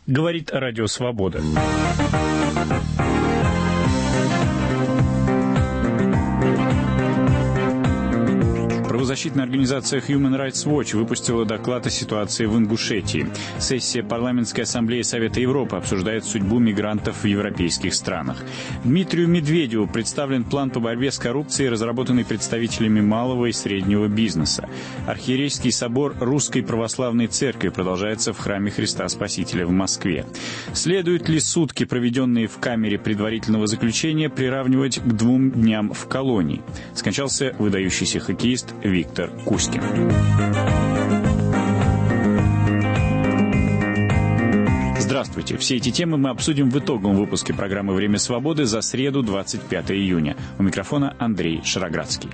Говорит Радио Свобода. Правозащитная организация Human Rights Watch выпустила доклад о ситуации в Ингушетии. Сессия Парламентской ассамблеи Совета Европы обсуждает судьбу мигрантов в европейских странах. Дмитрию Медведеву представлен план по борьбе с коррупцией, разработанный представителями малого и среднего бизнеса. Архиерейский собор Русской Православной Церкви продолжается в храме Христа Спасителя в Москве. Следует ли сутки, проведенные в камере предварительного заключения, приравнивать к 2 дням в колонии? Скончался выдающийся хоккеист Виктор Кузькин. Здравствуйте. Все эти темы мы обсудим в итоговом выпуске программы «Время свободы» за среду, 25 июня. У микрофона Андрей Шароградский.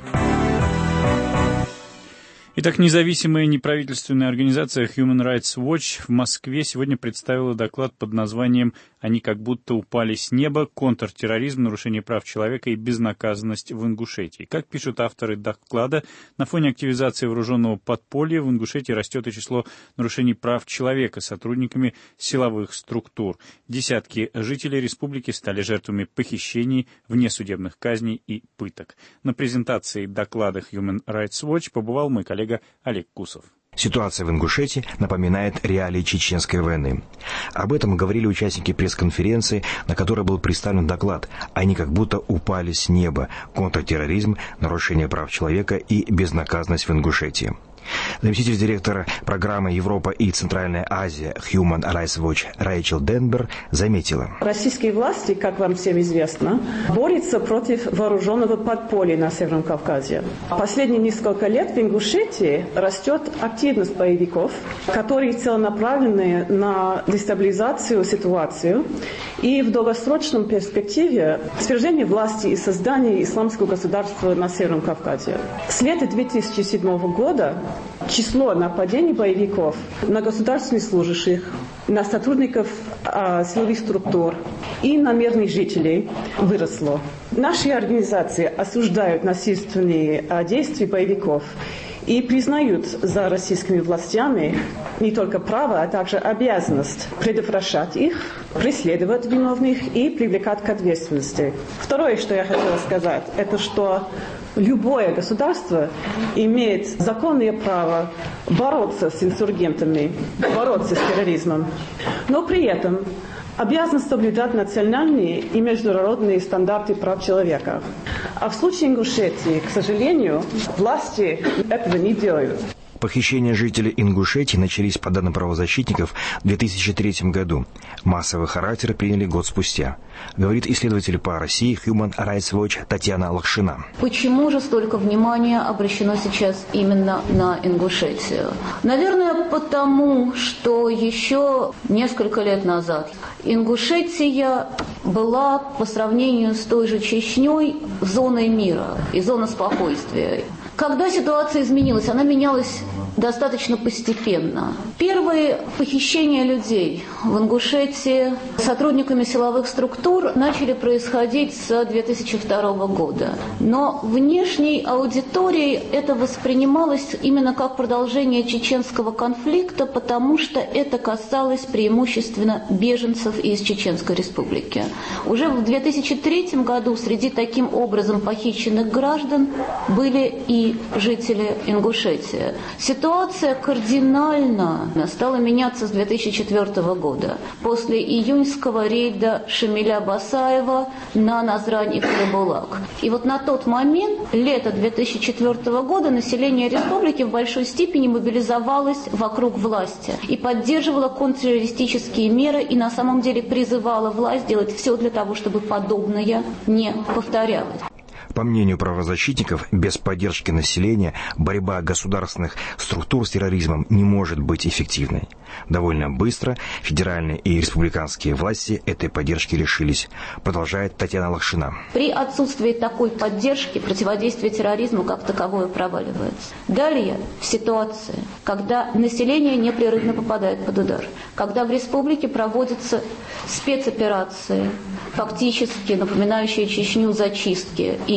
Итак, независимая неправительственная организация Human Rights Watch в Москве сегодня представила доклад под названием «Они как будто упали с неба. Контртерроризм, нарушение прав человека и безнаказанность в Ингушетии». Как пишут авторы доклада, на фоне активизации вооруженного подполья в Ингушетии растет и число нарушений прав человека сотрудниками силовых структур. Десятки жителей республики стали жертвами похищений, внесудебных казней и пыток. На презентации доклада Human Rights Watch побывал мой коллега Олег Кусов. Ситуация в Ингушетии напоминает реалии Чеченской войны. Об этом говорили участники пресс-конференции, на которой был представлен доклад. Они как будто упали с неба. Контртерроризм, нарушение прав человека и безнаказанность в Ингушетии. Заместитель директора программы «Европа и Центральная Азия» Human Rights Watch Рэйчел Денбер заметила. Российские власти, как вам всем известно, борются против вооруженного подполья на Северном Кавказе. Последние несколько лет в Ингушетии растет активность боевиков, которые целенаправлены на дестабилизацию ситуации и в долгосрочном перспективе свержение власти и создание исламского государства на Северном Кавказе. С лета 2007 года число нападений боевиков на государственных служащих, на сотрудников силовых структур и на мирных жителей выросло. Наши организации осуждают насильственные действия боевиков и признают за российскими властями не только право, а также обязанность предотвращать их, преследовать виновных и привлекать к ответственности. Второе, что я хотела сказать, это что любое государство имеет законное право бороться с инсургентами, бороться с терроризмом, но при этом обязан соблюдать национальные и международные стандарты прав человека. А в случае Ингушетии, к сожалению, власти этого не делают. Похищения жителей Ингушетии начались, по данным правозащитников, в 2003 году. Массовый характер приняли год спустя. Говорит исследователь по России Human Rights Watch Татьяна Лахшина. Почему же столько внимания обращено сейчас именно на Ингушетию? Наверное, потому, что еще несколько лет назад Ингушетия была по сравнению с той же Чечней зоной мира и зоной спокойствия. Когда ситуация изменилась, она менялась достаточно постепенно. Первые похищения людей в Ингушетии сотрудниками силовых структур начали происходить с 2002 года. Но внешней аудиторией это воспринималось именно как продолжение чеченского конфликта, потому что это касалось преимущественно беженцев из Чеченской республики. Уже в 2003 году среди таким образом похищенных граждан были и жители Ингушетии. Ситуация кардинально стала меняться с 2004 года. После июньского рейда Шамиля Басаева на Назрань и Карабулак. И вот на тот момент, лето 2004 года, население республики в большой степени мобилизовалось вокруг власти и поддерживало контртеррористические меры и на самом деле призывало власть делать все для того, чтобы подобное не повторялось. По мнению правозащитников, без поддержки населения борьба государственных структур с терроризмом не может быть эффективной. Довольно быстро федеральные и республиканские власти этой поддержки лишились, продолжает Татьяна Лахшина. При отсутствии такой поддержки противодействие терроризму как таковое проваливается. Далее, в ситуации, когда население непрерывно попадает под удар, когда в республике проводятся спецоперации, фактически напоминающие Чечню зачистки и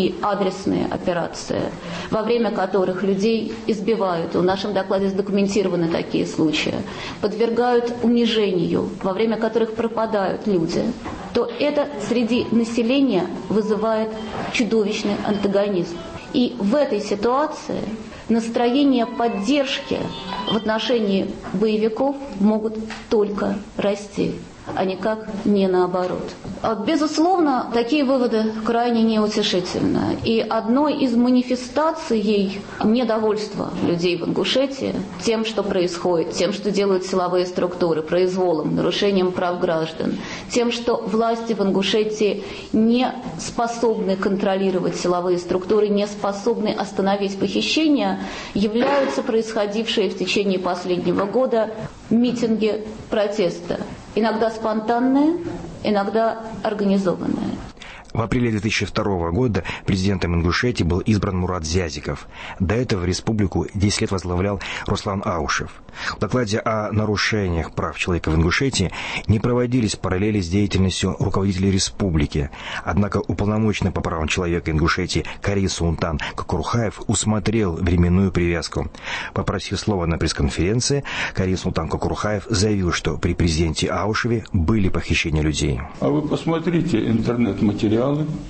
и адресные операции, во время которых людей избивают, в нашем докладе задокументированы такие случаи, подвергают унижению, во время которых пропадают люди, то это среди населения вызывает чудовищный антагонизм. И в этой ситуации настроения поддержки в отношении боевиков могут только расти, а никак не наоборот. Безусловно, такие выводы крайне неутешительны. И одной из манифестаций недовольства людей в Ингушетии тем, что происходит, тем, что делают силовые структуры, произволом, нарушением прав граждан, тем, что власти в Ингушетии не способны контролировать силовые структуры, не способны остановить похищения, являются происходившие в течение последнего года митинги протеста. Иногда спонтанные, иногда организованные. В апреле 2002 года президентом Ингушетии был избран Мурат Зязиков. До этого республику 10 лет возглавлял Руслан Аушев. В докладе о нарушениях прав человека в Ингушетии не проводились параллели с деятельностью руководителей республики. Однако уполномоченный по правам человека Ингушетии Кари Султан Кокурухаев усмотрел временную привязку. Попросив слова на пресс-конференции, Кари Султан Кокурухаев заявил, что при президенте Аушеве были похищения людей. А вы посмотрите интернет-материалы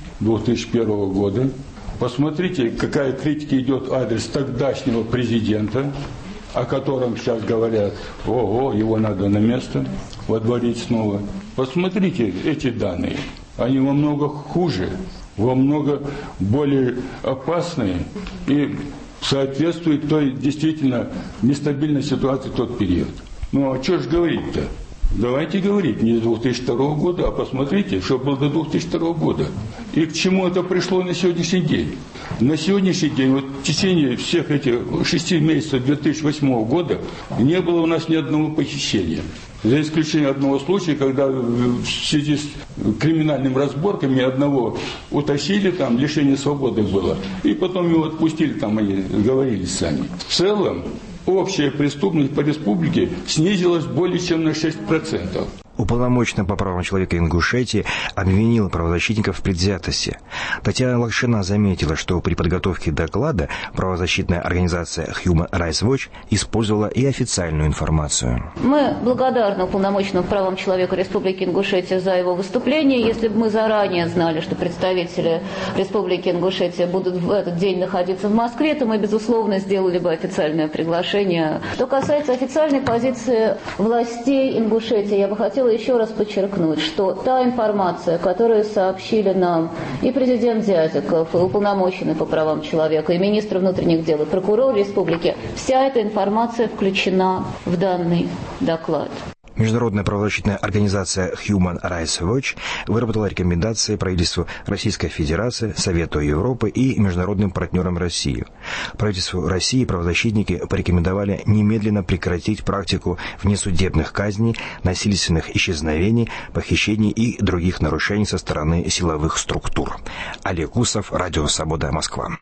2001 года. Посмотрите, какая критика идет в адрес тогдашнего президента, о котором сейчас говорят, ого, его надо на место водворить снова. Посмотрите эти данные. Они во много хуже, во много более опасные и соответствуют той действительно нестабильной ситуации в тот период. Ну а что ж говорить-то? Давайте говорить не с 2002 года, а посмотрите, что было до 2002 года. И к чему это пришло на сегодняшний день. На сегодняшний день, вот в течение всех этих 6 месяцев 2008 года не было у нас ни одного похищения. За исключением одного случая, когда в связи с криминальными разборками одного утащили, там лишение свободы было. И потом его отпустили, там они говорили сами. В целом, общая преступность по республике снизилась более чем на 6%. Уполномоченный по правам человека Ингушетии обвинил правозащитников в предвзятости. Татьяна Лакшина заметила, что при подготовке доклада правозащитная организация Human Rights Watch использовала и официальную информацию. Мы благодарны уполномоченному по правам человека Республики Ингушетия за его выступление. Если бы мы заранее знали, что представители Республики Ингушетия будут в этот день находиться в Москве, то мы, безусловно, сделали бы официальное приглашение. Что касается официальной позиции властей Ингушетии, я бы хотела еще раз подчеркнуть, что та информация, которую сообщили нам и президент Зязиков, и уполномоченный по правам человека, и министр внутренних дел, и прокурор республики, вся эта информация включена в данный доклад. Международная правозащитная организация Human Rights Watch выработала рекомендации правительству Российской Федерации, Совету Европы и международным партнерам России. Правительству России правозащитники порекомендовали немедленно прекратить практику внесудебных казней, насильственных исчезновений, похищений и других нарушений со стороны силовых структур. Олег Усов, Радио Свобода, Москва.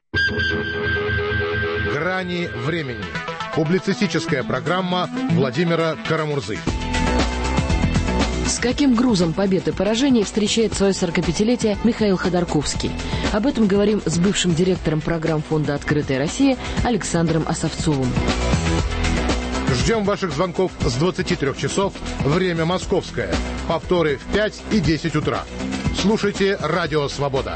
«Грани времени». Публицистическая программа Владимира Карамурзы. С каким грузом побед и поражений встречает свое 45-летие Михаил Ходорковский? Об этом говорим с бывшим директором программ Фонда «Открытая Россия» Александром Осовцовым. Ждем ваших звонков с 23 часов, время московское. Повторы в 5 и 10 утра. Слушайте «Радио Свобода».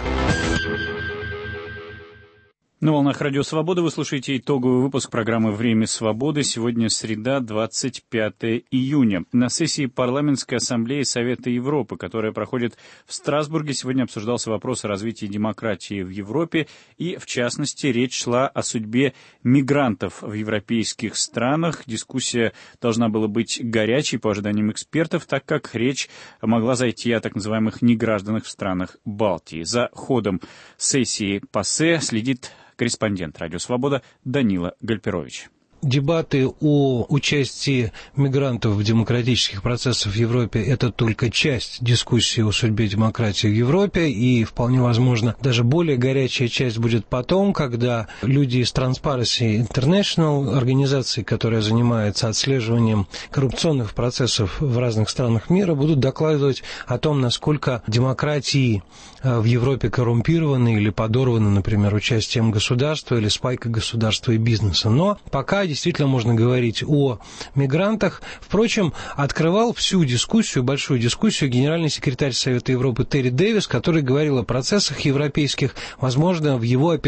На волнах Радио Свобода вы слушаете итоговый выпуск программы «Время свободы». Сегодня среда, 25 июня. На сессии Парламентской ассамблеи Совета Европы, которая проходит в Страсбурге, сегодня обсуждался вопрос о развитии демократии в Европе. И, в частности, речь шла о судьбе мигрантов в европейских странах. Дискуссия должна была быть горячей, по ожиданиям экспертов, так как речь могла зайти о так называемых негражданах в странах Балтии. За ходом сессии ПАСЕ следит корреспондент «Радио Свобода» Данила Гальперович. дебаты о участии мигрантов в демократических процессах в Европе – это только часть дискуссии о судьбе демократии в Европе, и вполне возможно, даже более горячая часть будет потом, когда люди из Transparency International, организации, которая занимается отслеживанием коррупционных процессов в разных странах мира, будут докладывать о том, насколько демократии в Европе коррумпированы или подорваны, например, участием государства или спайкой государства и бизнеса. Но пока действительно можно говорить о мигрантах. Впрочем, открывал всю дискуссию, большую дискуссию, генеральный секретарь Совета Европы Терри Дэвис, который говорил о процессах европейских. Со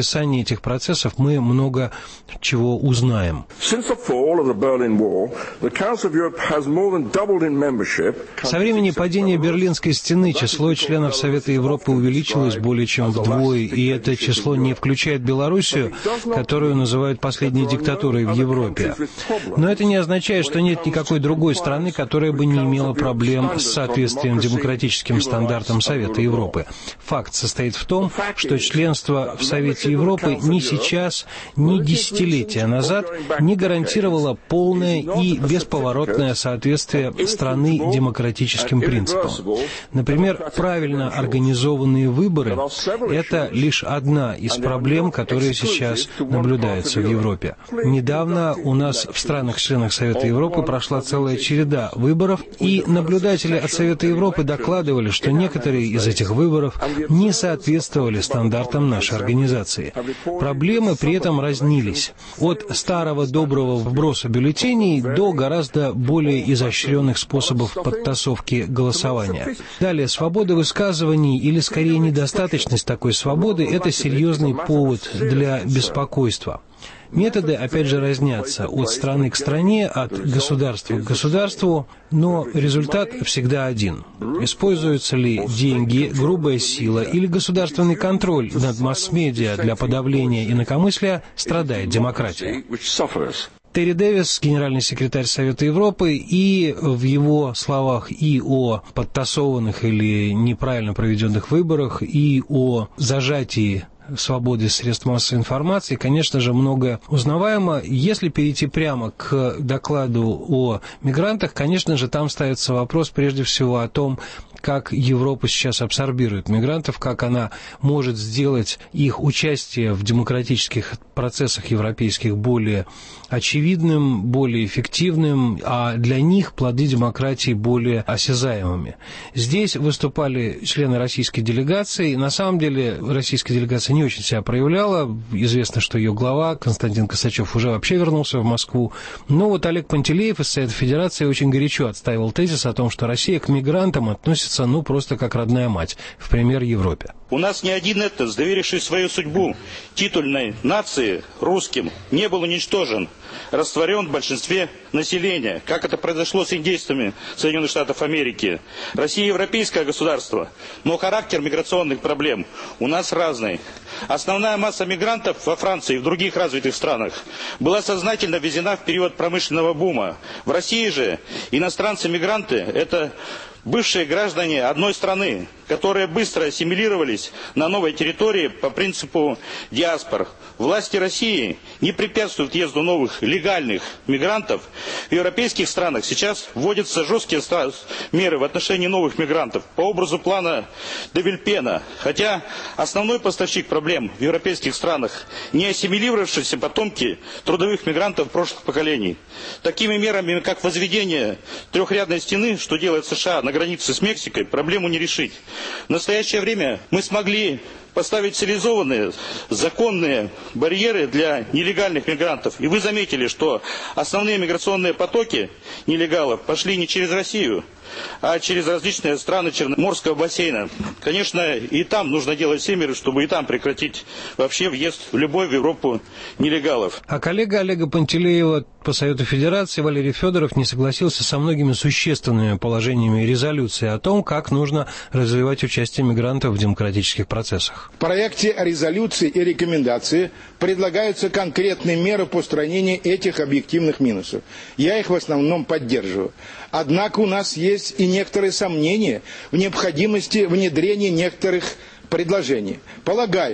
времени падения Берлинской стены число членов Совета Европы увеличилось более чем вдвое, и это число не включает Белоруссию, которую называют последней диктатурой в Европе. Но это не означает, что нет никакой другой страны, которая бы не имела проблем с соответствием демократическим стандартам Совета Европы. Факт состоит в том, что членство в Совете Европы ни сейчас, ни десятилетия назад не гарантировало полное и бесповоротное соответствие страны демократическим принципам. Например, правильно организованные выборы – это лишь одна из проблем, которые сейчас наблюдаются в Европе. Недавно у нас в странах-членах Совета Европы прошла целая череда выборов, и наблюдатели от Совета Европы докладывали, что некоторые из этих выборов не соответствовали стандартам нашей организации. Проблемы при этом разнились. От старого доброго вброса бюллетеней до гораздо более изощренных способов подтасовки голосования. Далее, свобода высказываний, или скорее недостаточность такой свободы, это серьезный повод для беспокойства. Методы, опять же, разнятся от страны к стране, от государства к государству, но результат всегда один. Используются ли деньги, грубая сила или государственный контроль над масс-медиа для подавления инакомыслия, страдает демократия. Терри Дэвис, генеральный секретарь Совета Европы, и в его словах и о подтасованных или неправильно проведенных выборах, и о зажатии свободы средств массовой информации, конечно же, многое узнаваемо. Если перейти прямо к докладу о мигрантах, конечно же, там ставится вопрос прежде всего о том, как Европа сейчас абсорбирует мигрантов, как она может сделать их участие в демократических процессах европейских более очевидным, более эффективным, а для них плоды демократии более осязаемыми. Здесь выступали члены российской делегации. На самом деле российская делегация не очень себя проявляла. Известно, что ее глава Константин Косачев уже вообще вернулся в Москву. Но вот Олег Пантелеев из Совета Федерации очень горячо отстаивал тезис о том, что Россия к мигрантам относится просто как родная мать, в пример Европе. У нас ни один этнос, доверивший свою судьбу титульной нации русским, не был уничтожен, растворен в большинстве населения, как это произошло с индейцами Соединенных Штатов Америки. Россия европейское государство, но характер миграционных проблем у нас разный. Основная масса мигрантов во Франции и в других развитых странах была сознательно ввезена в период промышленного бума. В России же иностранцы-мигранты – это бывшие граждане одной страны, которые быстро ассимилировались на новой территории по принципу диаспор. Власти России не препятствуют въезду новых легальных мигрантов. В европейских странах сейчас вводятся жесткие меры в отношении новых мигрантов по образу плана де Вильпена. Хотя основной поставщик проблем в европейских странах не ассимилировавшиеся потомки трудовых мигрантов прошлых поколений. Такими мерами, как возведение трехрядной стены, что делает США на границе с Мексикой, проблему не решить. В настоящее время мы смогли поставить цивилизованные, законные барьеры для нелегальных мигрантов. И вы заметили, что основные миграционные потоки нелегалов пошли не через Россию, а через различные страны Черноморского бассейна. Конечно, и там нужно делать все меры, чтобы и там прекратить вообще въезд в любой в Европу нелегалов. А коллега Олега Пантелеева по Совету Федерации Валерий Федоров не согласился со многими существенными положениями резолюции о том, как нужно развивать участие мигрантов в демократических процессах. В проекте резолюции и рекомендации предлагаются конкретные меры по устранению этих объективных минусов. Я их в основном поддерживаю. Однако у нас есть и некоторые сомнения в необходимости внедрения некоторых предложений. Полагаю,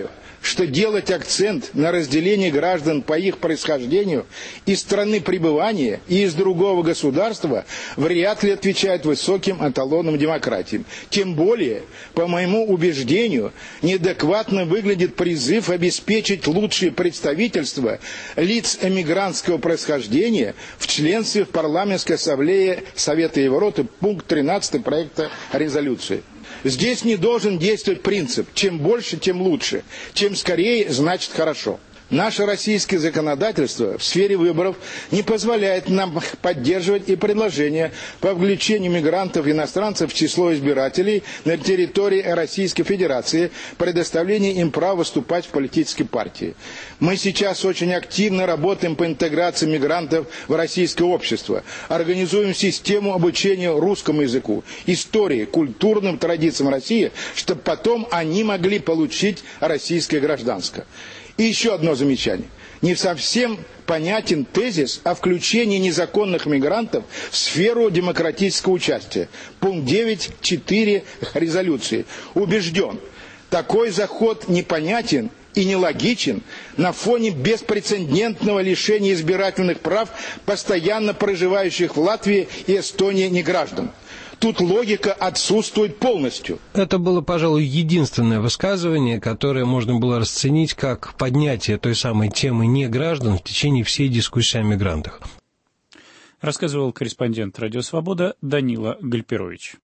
что делать акцент на разделении граждан по их происхождению из страны пребывания и из другого государства вряд ли отвечает высоким эталонам демократии. Тем более, по моему убеждению, неадекватно выглядит призыв обеспечить лучшее представительство лиц эмигрантского происхождения в членстве в парламентской ассамблее Совета Европы, пункт 13 проекта резолюции. Здесь не должен действовать принцип «чем больше, тем лучше», «чем скорее, значит хорошо». Наше российское законодательство в сфере выборов не позволяет нам поддерживать и предложения по включению мигрантов и иностранцев в число избирателей на территории Российской Федерации, предоставление им права выступать в политической партии. Мы сейчас очень активно работаем по интеграции мигрантов в российское общество, организуем систему обучения русскому языку, истории, культурным традициям России, чтобы потом они могли получить российское гражданство. И еще одно замечание. Не совсем понятен тезис о включении незаконных мигрантов в сферу демократического участия. Пункт 9.4 резолюции. Убежден, такой заход непонятен и нелогичен на фоне беспрецедентного лишения избирательных прав постоянно проживающих в Латвии и Эстонии неграждан. Тут логика отсутствует полностью. Это было, пожалуй, единственное высказывание, которое можно было расценить как поднятие той самой темы неграждан в течение всей дискуссии о мигрантах. Рассказывал корреспондент «Радио Свобода» Данила Гальперович.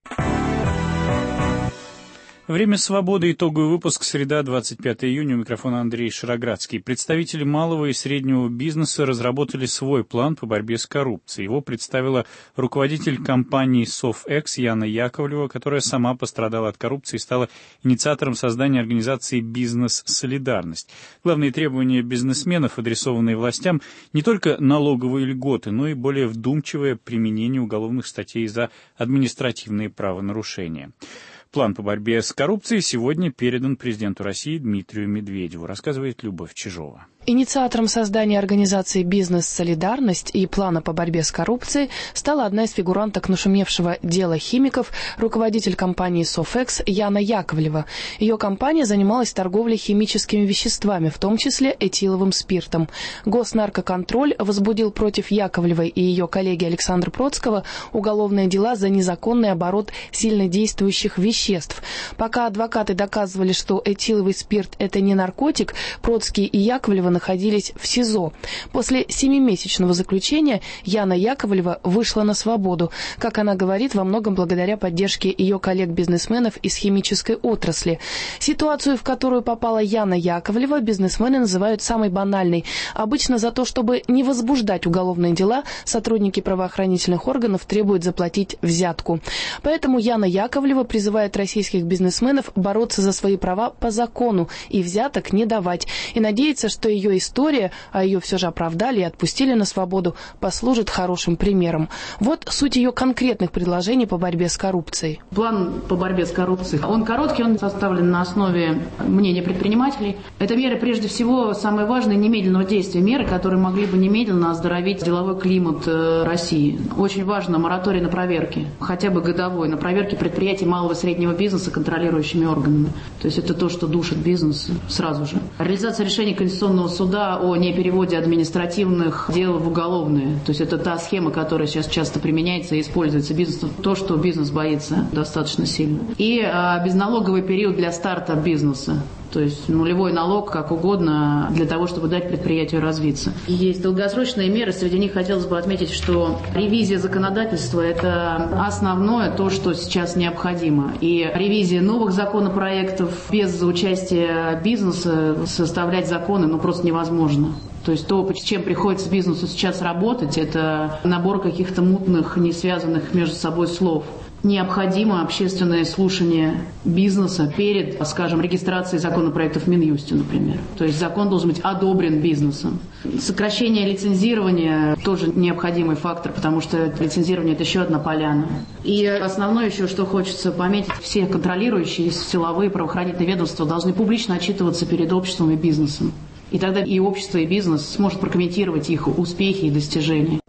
Время свободы. Итоговый выпуск. Среда, 25 июня. У микрофона Андрей Шароградский. Представители малого и среднего бизнеса разработали свой план по борьбе с коррупцией. Его представила руководитель компании Sofex Яна Яковлева, которая сама пострадала от коррупции и стала инициатором создания организации «Бизнес-солидарность». Главные требования бизнесменов, адресованные властям, не только налоговые льготы, но и более вдумчивое применение уголовных статей за административные правонарушения. План по борьбе с коррупцией сегодня передан президенту России Дмитрию Медведеву, рассказывает Любовь Чижова. Инициатором создания организации «Бизнес-солидарность» и плана по борьбе с коррупцией стала одна из фигуранток нашумевшего дела химиков, руководитель компании Sofex Яна Яковлева. Ее компания занималась торговлей химическими веществами, в том числе этиловым спиртом. Госнаркоконтроль возбудил против Яковлевой и ее коллеги Александра Процкого уголовные дела за незаконный оборот сильнодействующих веществ. Пока адвокаты доказывали, что этиловый спирт – это не наркотик, Процкий и Яковлева находились в СИЗО. После 7-месячного заключения Яна Яковлева вышла на свободу. Как она говорит, во многом благодаря поддержке ее коллег-бизнесменов из химической отрасли. Ситуацию, в которую попала Яна Яковлева, бизнесмены называют самой банальной. Обычно за то, чтобы не возбуждать уголовные дела, сотрудники правоохранительных органов требуют заплатить взятку. Поэтому Яна Яковлева призывает российских бизнесменов бороться за свои права по закону и взяток не давать. И надеется, что ее история, а ее все же оправдали и отпустили на свободу, послужит хорошим примером. Вот суть ее конкретных предложений по борьбе с коррупцией. План по борьбе с коррупцией, он короткий, он составлен на основе мнения предпринимателей. Это меры, прежде всего, самые важные немедленного действия, меры, которые могли бы немедленно оздоровить деловой климат России. Очень важно мораторий на проверки, хотя бы годовой, на проверки предприятий малого и среднего бизнеса контролирующими органами. То есть это то, что душит бизнес сразу же. Реализация решений Конституционного суда о непереводе административных дел в уголовные. То есть это та схема, которая сейчас часто применяется и используется бизнесом. То, что бизнес боится достаточно сильно. И безналоговый период для старта бизнеса. То есть нулевой налог, как угодно, для того, чтобы дать предприятию развиться. И есть долгосрочные меры, среди них хотелось бы отметить, что ревизия законодательства – это основное, то, что сейчас необходимо. И ревизия новых законопроектов без участия бизнеса составлять законы просто невозможно. То есть то, с чем приходится бизнесу сейчас работать, это набор каких-то мутных, не связанных между собой слов. Необходимо общественное слушание бизнеса перед, скажем, регистрацией законопроектов в Минюсте, например. То есть закон должен быть одобрен бизнесом. Сокращение лицензирования тоже необходимый фактор, потому что лицензирование – это еще одна поляна. И основное еще, что хочется пометить, все контролирующие силовые правоохранительные ведомства должны публично отчитываться перед обществом и бизнесом. И тогда и общество, и бизнес сможет прокомментировать их успехи и достижения.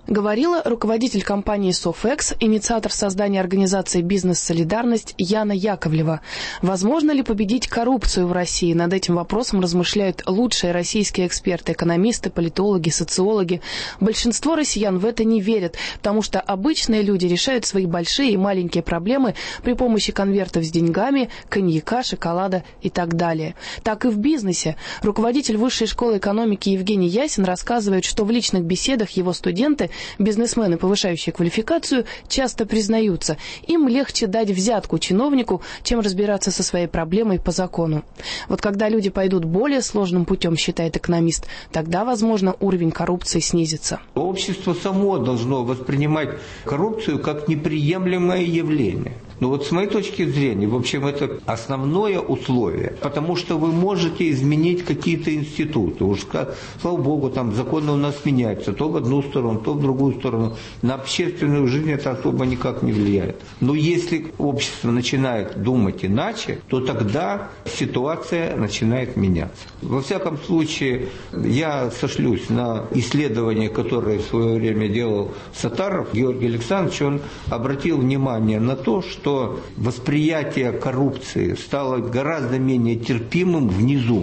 Говорила руководитель компании «Софекс», инициатор создания организации «Бизнес-солидарность» Яна Яковлева. Возможно ли победить коррупцию в России? Над этим вопросом размышляют лучшие российские эксперты, экономисты, политологи, социологи. Большинство россиян в это не верят, потому что обычные люди решают свои большие и маленькие проблемы при помощи конвертов с деньгами, коньяка, шоколада и так далее. Так и в бизнесе. Руководитель Высшей школы экономики Евгений Ясин рассказывает, что в личных беседах его студенты, бизнесмены, повышающие квалификацию, часто признаются, им легче дать взятку чиновнику, чем разбираться со своей проблемой по закону. Вот когда люди пойдут более сложным путем, считает экономист, тогда, возможно, уровень коррупции снизится. Общество само должно воспринимать коррупцию как неприемлемое явление. Но вот с моей точки зрения, в общем, это основное условие, потому что вы можете изменить какие-то институты. Уж, слава богу, там законы у нас меняются, то в одну сторону, то в другую сторону. На общественную жизнь это особо никак не влияет. Но если общество начинает думать иначе, то тогда ситуация начинает меняться. Во всяком случае, я сошлюсь на исследование, которое в свое время делал Саттаров Георгий Александрович. Он обратил внимание на то, что восприятие коррупции стало гораздо менее терпимым внизу.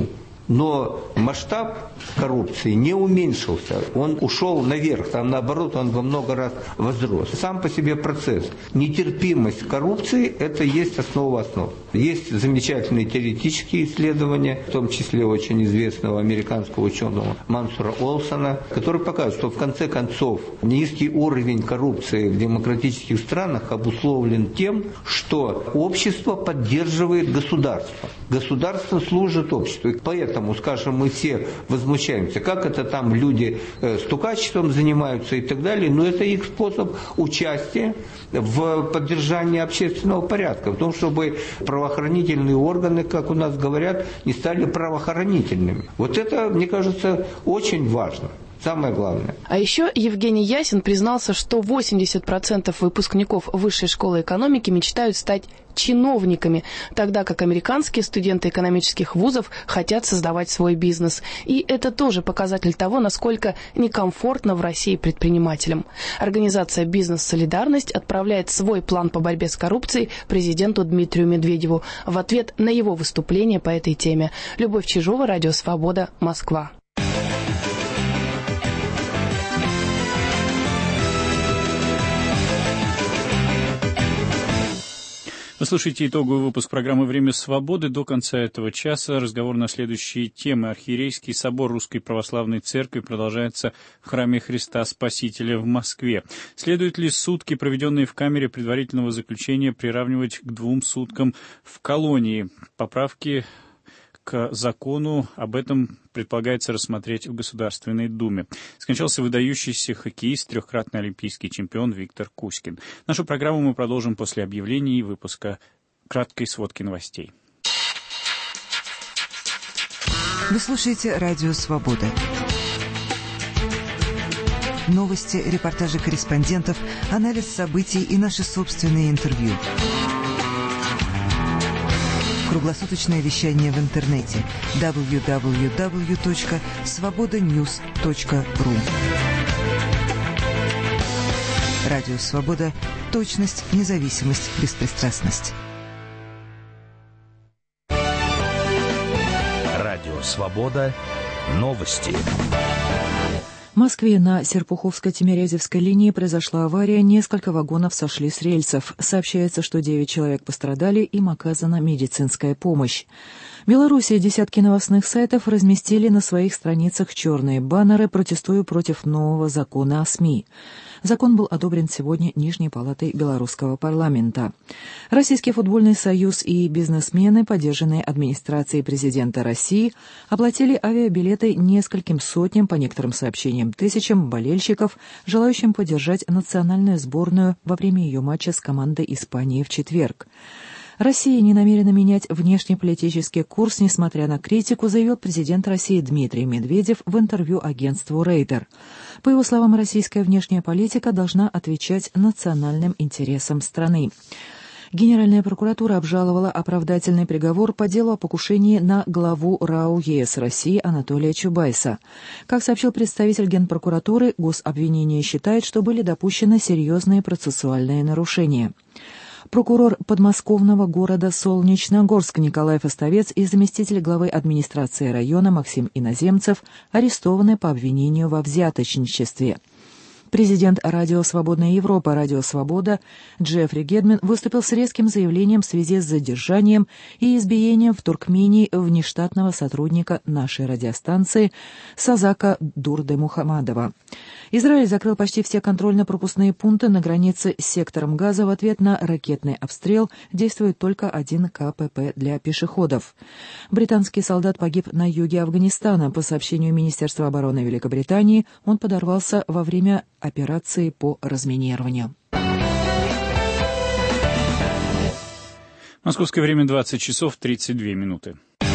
Но масштаб коррупции не уменьшился, он ушел наверх, там наоборот он во много раз возрос. Сам по себе процесс. Нетерпимость коррупции – это есть основа основ. Есть замечательные теоретические исследования, в том числе очень известного американского ученого Мансура Олсона, который показывает, что в конце концов низкий уровень коррупции в демократических странах обусловлен тем, что общество поддерживает государство. Государство служит обществу. И поэтому, скажем, мы все возмущаемся, как это там люди стукачеством занимаются и так далее, но это их способ участия в поддержании общественного порядка, в том, чтобы правоохранительные органы, как у нас говорят, не стали правоохранительными. Вот это, мне кажется, очень важно. Самое главное. А еще Евгений Ясин признался, что 80% выпускников Высшей школы экономики мечтают стать чиновниками, тогда как американские студенты экономических вузов хотят создавать свой бизнес. И это тоже показатель того, насколько некомфортно в России предпринимателям. Организация «Бизнес-солидарность» отправляет свой план по борьбе с коррупцией президенту Дмитрию Медведеву в ответ на его выступление по этой теме. Любовь Чижова, Радио Свобода, Москва. Вы слушаете итоговый выпуск программы «Время свободы». До конца этого часа разговор на следующие темы. Архиерейский собор Русской Православной Церкви продолжается в храме Христа Спасителя в Москве. Следует ли сутки, проведенные в камере предварительного заключения, приравнивать к 2 суткам в колонии? Поправки к закону об этом предполагается рассмотреть в Государственной Думе. Скончался выдающийся хоккеист, 3-кратный олимпийский чемпион Виктор Кузькин. Нашу программу мы продолжим после объявлений и выпуска краткой сводки новостей. Вы слушаете Радио Свобода. Новости, репортажи корреспондентов, анализ событий и наши собственные интервью. Круглосуточное вещание в интернете www.svobodanews.ru. Радио Свобода. Точность, независимость, беспристрастность. Радио Свобода. Новости. В Москве на Серпуховско-Тимирязевской линии произошла авария, несколько вагонов сошли с рельсов. Сообщается, что 9 человек пострадали, им оказана медицинская помощь. В Беларуси десятки новостных сайтов разместили на своих страницах черные баннеры, протестуя против нового закона о СМИ. Закон был одобрен сегодня Нижней палатой белорусского парламента. Российский футбольный союз и бизнесмены, поддержанные администрацией президента России, оплатили авиабилеты нескольким сотням, по некоторым сообщениям, тысячам болельщиков, желающим поддержать национальную сборную во время ее матча с командой Испании в четверг. Россия не намерена менять внешнеполитический курс, несмотря на критику, заявил президент России Дмитрий Медведев в интервью агентству «Рейтер». По его словам, российская внешняя политика должна отвечать национальным интересам страны. Генеральная прокуратура обжаловала оправдательный приговор по делу о покушении на главу РАО ЕС России Анатолия Чубайса. Как сообщил представитель Генпрокуратуры, гособвинение считает, что были допущены серьезные процессуальные нарушения. Прокурор подмосковного города Солнечногорск Николай Фостовец и заместитель главы администрации района Максим Иноземцев арестованы по обвинению во взяточничестве. Президент Радио «Свободная Европа» «Радио Свобода» Джеффри Гедмин выступил с резким заявлением в связи с задержанием и избиением в Туркмении внештатного сотрудника нашей радиостанции Сазака Дурде-Мухамадова. Израиль закрыл почти все контрольно-пропускные пункты на границе с сектором Газа в ответ на ракетный обстрел. Действует только один КПП для пешеходов. Британский солдат погиб на юге Афганистана. По сообщению Министерства обороны Великобритании, он подорвался во время операции по разминированию. Московское время 20 часов 32 минуты.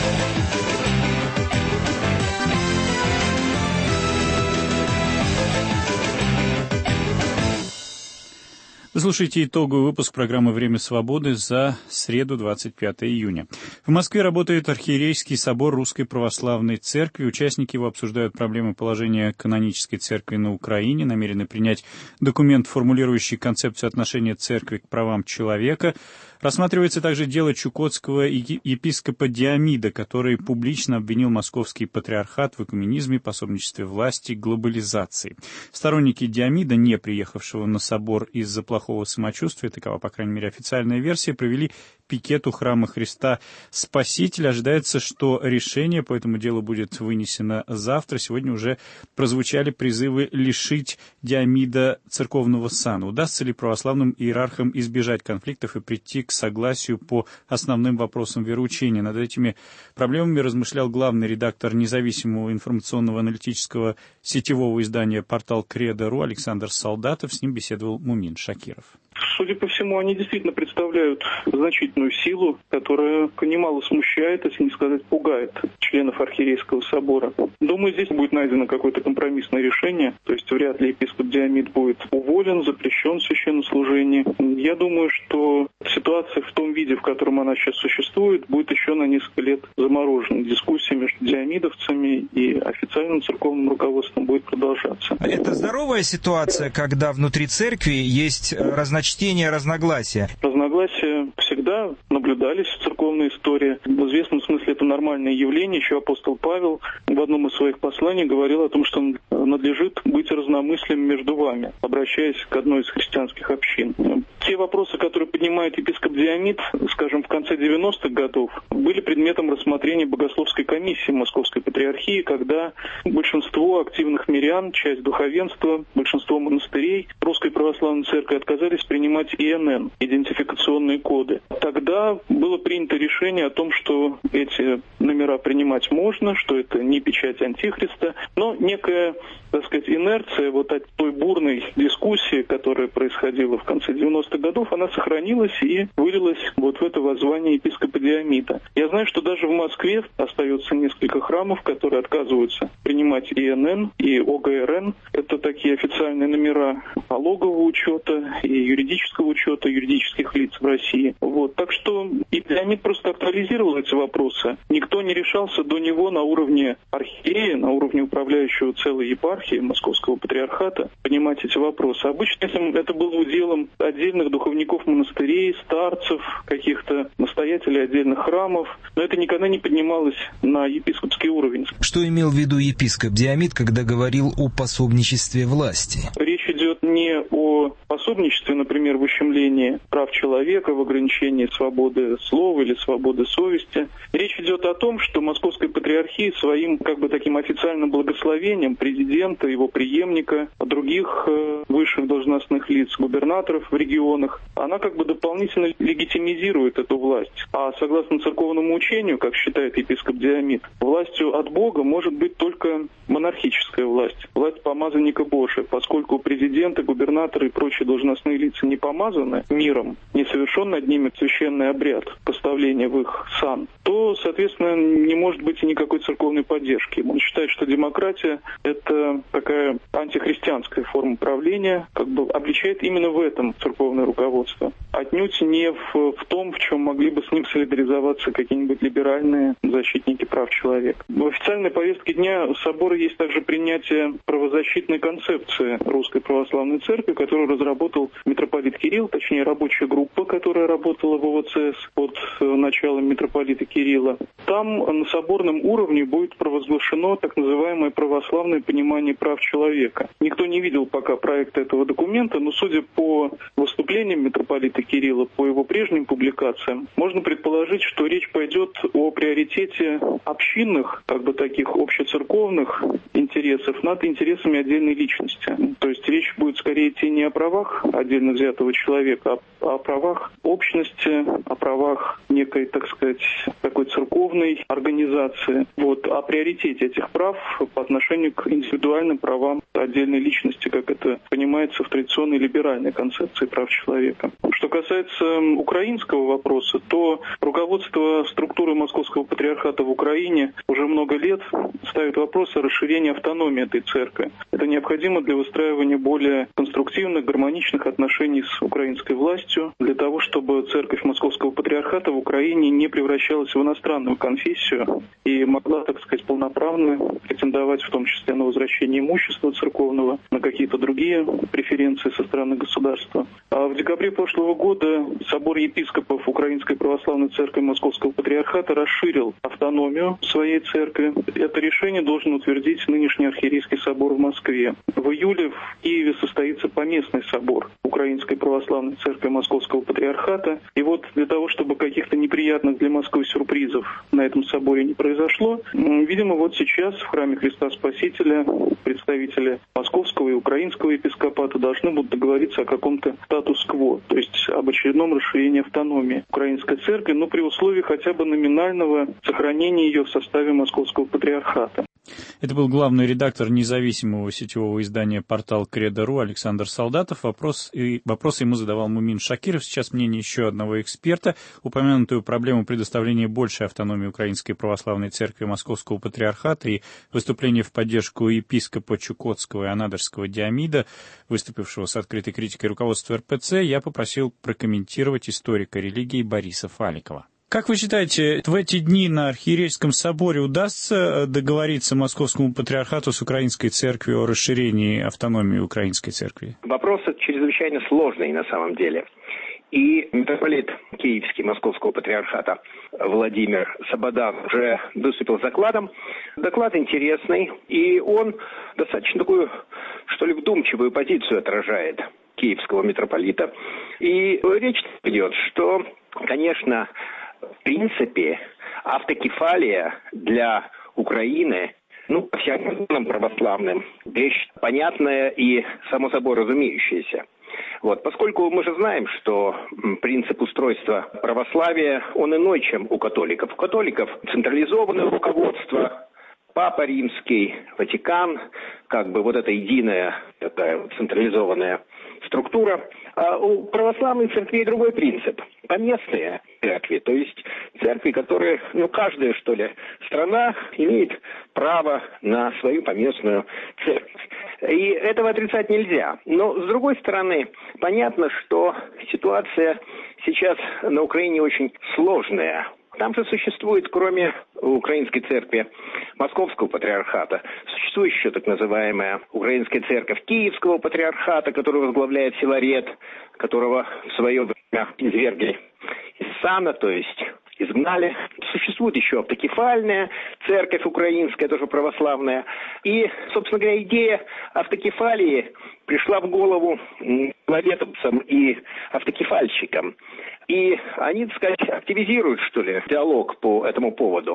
Вы слушаете итоговый выпуск программы «Время свободы» за среду, 25 июня. В Москве работает архиерейский собор Русской Православной Церкви. Участники его обсуждают проблемы положения канонической церкви на Украине, намерены принять документ, формулирующий концепцию отношения церкви к правам человека. Рассматривается также дело чукотского епископа Диомида, который публично обвинил московский патриархат в экуменизме, пособничестве власти, глобализации. Сторонники Диомида, не приехавшего на собор из-за плохого самочувствия, такова, по крайней мере, официальная версия, провели пикет у храма Христа Спасителя. Ожидается, что решение по этому делу будет вынесено завтра. Сегодня уже прозвучали призывы лишить Диомида церковного сана. Удастся ли православным иерархам избежать конфликтов и прийти к согласию по основным вопросам вероучения? Над этими проблемами размышлял главный редактор независимого информационного аналитического сетевого издания портал Кредо.ру Александр Солдатов. С ним беседовал Мумин Шакиров. Судя по всему, они действительно представляют значительную силу, которая немало смущает, если не сказать пугает членов архиерейского собора. Думаю, здесь будет найдено какое-то компромиссное решение, то есть вряд ли епископ Диомид будет уволен, запрещен в священнослужении. Я думаю, что ситуация в том виде, в котором она сейчас существует, будет еще на несколько лет заморожена. Дискуссия между диомидовцами и официальным церковным руководством будет продолжаться. Это здоровая ситуация, когда внутри церкви есть разночтения, разногласия? Разногласия всегда наблюдались в церковной истории. В известном смысле это нормальное явление. Еще апостол Павел в одном из своих посланий говорил о том, что надлежит быть разномыслием между вами, обращаясь к одной из христианских общин. Те вопросы, которые поднимает епископ Диомид, скажем, в конце 90-х годов, были предметом рассмотрения богословской комиссии Московской Патриархии, когда большинство активных мирян, часть духовенства, большинство монастырей Русской Православной Церкви отказались принимать ИНН, идентификационные коды. Тогда было принято решение о том, что эти номера принимать можно, что это не печать Антихриста, но некая, так сказать, инерция вот от той бурной дискуссии, которая происходила в конце 90-х годов, она сохранилась и вылилась вот в это воззвание епископа Диомида. Я знаю, что даже в Москве остается несколько храмов, которые отказываются принимать ИНН и ОГРН. Это такие официальные номера налогового учета и юридического учета юридических лиц в России. Вот. Так что и Диомид просто актуализировал эти вопросы. Никто не решался до него на уровне архиерея, на уровне управляющего целой епархии Московского патриархата понимать эти вопросы. Обычно это было уделом отдельных духовников монастырей, старцев, каких-то настоятелей отдельных храмов, но это никогда не поднималось на епископский уровень. Что имел в виду епископ Диомид, когда говорил о пособничестве власти? Речь идет не о пособничестве, например, в ущемлении прав человека, в ограничении свободы слова или свободы совести. Речь идет о том, что Московская Патриархия своим таким официальным благословением президента, его преемника, других высших должностных лиц, губернаторов в регионах, она дополнительно легитимизирует эту власть. А согласно церковному учению, как считает епископ Диомид, властью от Бога может быть только монархическая власть, власть помазанника Божия, поскольку президенты, губернаторы и прочие должностные лица не помазаны миром, не совершен над ними священный обряд поставления в их сан, то, соответственно, не может быть и никакой церковной поддержки. Он считает, что демократия – это такая антихристианская форма правления, как бы обличает именно в этом церковное руководство. Отнюдь не в том, в чем могли бы с ним солидаризоваться какие-нибудь либеральные защитники прав человека. В официальной повестке дня собора есть также принятие правозащитной концепции Русской Православной Церкви, которую разработал митрополит Кирилл, точнее рабочая группа, которая работала в ОВЦС под началом митрополита Кирилла. Там на соборном уровне будет провозглашено так называемое православное понимание прав человека. Никто не видел пока проекта этого документа, но судя по выступлениям митрополита Кирилла, по его прежним публикациям, можно предположить, что речь пойдет о приоритете общинных, как бы таких общецерковных интересов над интересами отдельной личности. То есть речь будет скорее идти не о правах отдельно взятого человека, а о правах общности, о правах некой, так сказать, такой церковной организации. Вот, о приоритете этих прав по отношению к индивидуальным правам отдельной личности, как это понимается в традиционной либеральной концепции прав человека. Что касается украинского вопроса, то руководство структуры Московского патриархата в Украине уже много лет ставит вопрос о расширении автономии этой церкви. Это необходимо для выстраивания более конструктивных, гармоничных отношений с украинской властью, для того, чтобы церковь Московского патриархата в Украине не превращалась в иностранную конфессию и могла, так сказать, полноправно претендовать в том числе на возвращение имущества церковного, на какие-то другие преференции со стороны государства. А в декабре прошлого года собор епископов Украинской Православной Церкви Московского Патриархата расширил автономию своей церкви. Это решение должен утвердить нынешний архиерейский собор в Москве. В июле в Киеве состоится поместный собор Украинской Православной Церкви Московского Патриархата. И вот для того, чтобы каких-то неприятных для Москвы сюрпризов на этом соборе не произошло, видимо, вот сейчас в храме Христа Спасителя представители московского и украинского епископата должны будут договориться о каком-то статус-кво, то есть об очередном расширении автономии украинской церкви, но при условии хотя бы номинального сохранения ее в составе Московского патриархата. Это был главный редактор независимого сетевого издания «Портал Кредо.ру» Александр Солдатов. Вопросы ему задавал Мумин Шакиров. Сейчас мнение еще одного эксперта. Упомянутую проблему предоставления большей автономии Украинской Православной Церкви Московского Патриархата и выступление в поддержку епископа Чукотского и Анадырского Диомида, выступившего с открытой критикой руководства РПЦ, я попросил прокомментировать историка религии Бориса Фаликова. Как вы считаете, в эти дни на Архиерейском соборе удастся договориться Московскому патриархату с Украинской церковью о расширении автономии Украинской церкви? Вопрос чрезвычайно сложный на самом деле. И митрополит Киевский Московского патриархата Владимир Сабадан уже выступил с докладом. Доклад интересный, и он достаточно такую, что ли, вдумчивую позицию отражает киевского митрополита. И речь идет, что, конечно, в принципе, автокефалия для Украины, по всем законам православным, вещь понятная и само собой разумеющаяся. Вот, поскольку мы же знаем, что принцип устройства православия, он иной, чем у католиков. У католиков централизованное руководство, Папа Римский, Ватикан, как бы вот эта единая такая централизованная структура. А у православной церкви другой принцип. Поместные церкви, то есть церкви, которые, каждая, что ли, страна имеет право на свою поместную церковь. И этого отрицать нельзя. Но, с другой стороны, понятно, что ситуация сейчас на Украине очень сложная. Там же существует, кроме Украинской церкви Московского патриархата, существует еще так называемая Украинская церковь Киевского патриархата, которую возглавляет Филарет, которого в свое время извергли из сана, то есть изгнали. Существует еще автокефальная церковь украинская, тоже православная. И, собственно говоря, идея автокефалии пришла в голову филаретовцам и автокефальщикам. И они, так сказать, активизируют, что ли, диалог по этому поводу.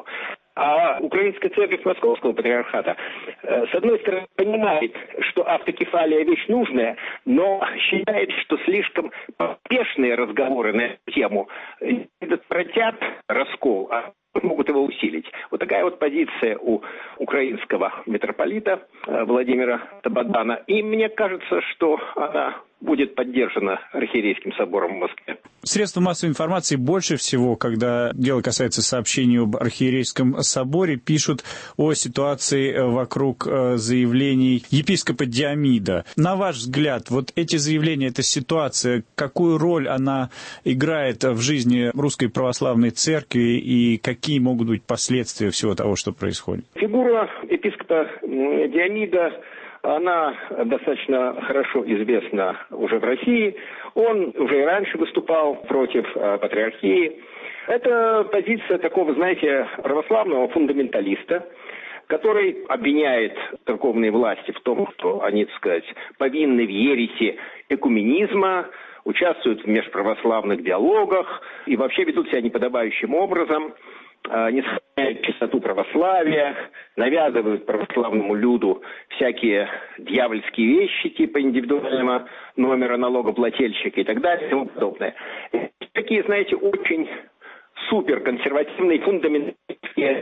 А Украинская церковь Московского патриархата, с одной стороны, понимает, что автокефалия вещь нужная, но считает, что слишком поспешные разговоры на эту тему предотвратят раскол, а могут его усилить. Вот такая вот позиция у украинского митрополита Владимира Сабадана. И мне кажется, что она будет поддержана Архиерейским собором в Москве. Средства массовой информации больше всего, когда дело касается сообщений об Архиерейском соборе, пишут о ситуации вокруг заявлений епископа Диомида. На ваш взгляд, вот эти заявления, эта ситуация, какую роль она играет в жизни Русской Православной Церкви и какие могут быть последствия всего того, что происходит? Фигура епископа Диомида, она достаточно хорошо известна уже в России. Он уже и раньше выступал против патриархии. Это позиция такого, знаете, православного фундаменталиста, который обвиняет церковные власти в том, что они, так сказать, повинны в ереси экуменизма, участвуют в межправославных диалогах и вообще ведут себя неподобающим образом, не сохраняют чистоту православия, навязывают православному люду всякие дьявольские вещи типа индивидуального номера налогоплательщика и так далее и тому подобное. Такие, знаете, очень суперконсервативные, фундаментальные.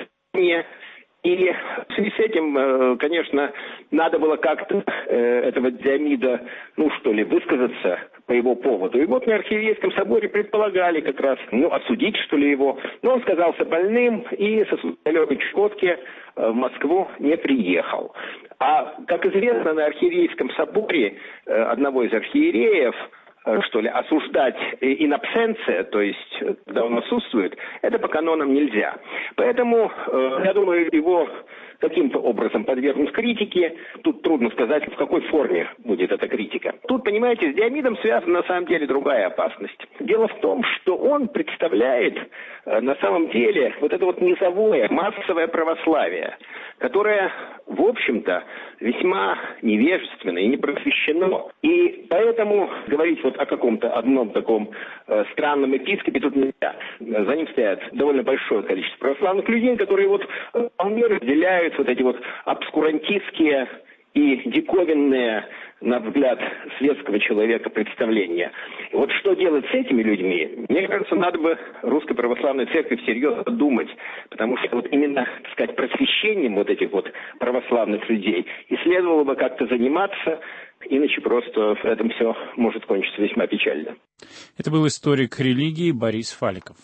И в связи с этим, конечно, надо было как-то этого Диомида, высказаться по его поводу. И вот на Архиерейском соборе предполагали как раз, осудить, его. Но он сказался больным и со службой Чукотки в Москву не приехал. А, как известно, на Архиерейском соборе одного из архиереев осуждать in absentia, то есть, когда он отсутствует, это по канонам нельзя. Поэтому, я думаю, его каким-то образом подвергнут критике. Тут трудно сказать, в какой форме будет эта критика. Тут, понимаете, с Диомидом связана на самом деле другая опасность. Дело в том, что он представляет на самом деле вот это вот низовое, массовое православие, которое, в общем-то, весьма невежественно и не просвещено. И поэтому говорить вот о каком-то одном таком странном епископе тут нельзя. За ним стоят довольно большое количество православных людей, которые вот вполне разделяют вот эти вот обскурантистские и диковинные, на взгляд светского человека, представления. И вот что делать с этими людьми, мне кажется, надо бы Русской Православной Церкви всерьез подумать, потому что вот именно, так сказать, просвещением вот этих вот православных людей и следовало бы как-то заниматься, иначе просто в этом все может кончиться весьма печально. Это был историк религии Борис Фаликов.